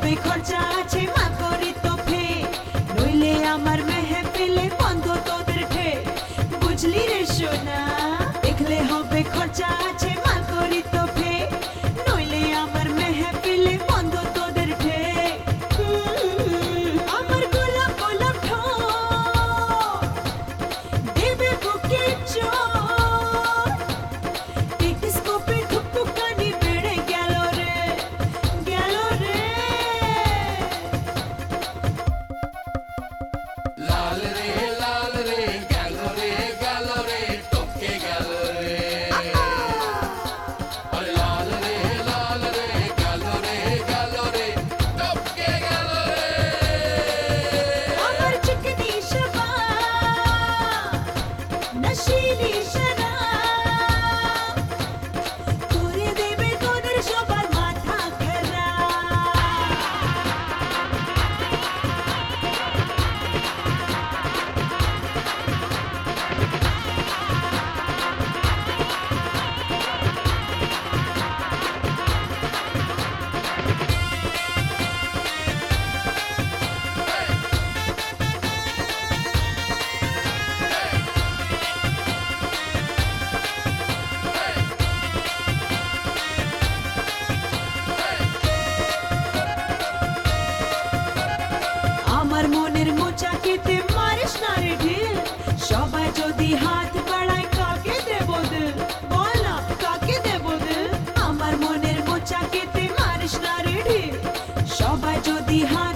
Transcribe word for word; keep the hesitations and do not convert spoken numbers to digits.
হবে খরচা আছে মা করি তো ফে নইলে আমার মেহফিলে বন্ধ তোদের ঠে বুঝলি রে সোনা দেখলে হবে খরচা আছে মা করি তো ফে নইলে আমার মেহফিলে বন্ধ তোদের ঠে আমার গোলাপ গোলাপ ঠোঁট দেবে বুকে চোট টেলিস্কোপে ধুকপুকানি বেড়ে গেল রে গেল রে লাল রে লাল রে গেল রে গেল রে টপকে গেল রে আরে লাল রে লাল রে গেল রে গেল রে টপকে গেল রে আমার চিকনি শবা নশীলি শরাব করে দেবে তোদের সবার মাথা খারাপ আমার মনের মোচা কেটে মারিস না রে ঢিল সবাই যদি হাত বাড়ায় কাকে দেব দিল বল না কাকে দেব দিল আমার মনের মোচা কেটে মারিস না রে ঢিল সবাই যদি হাত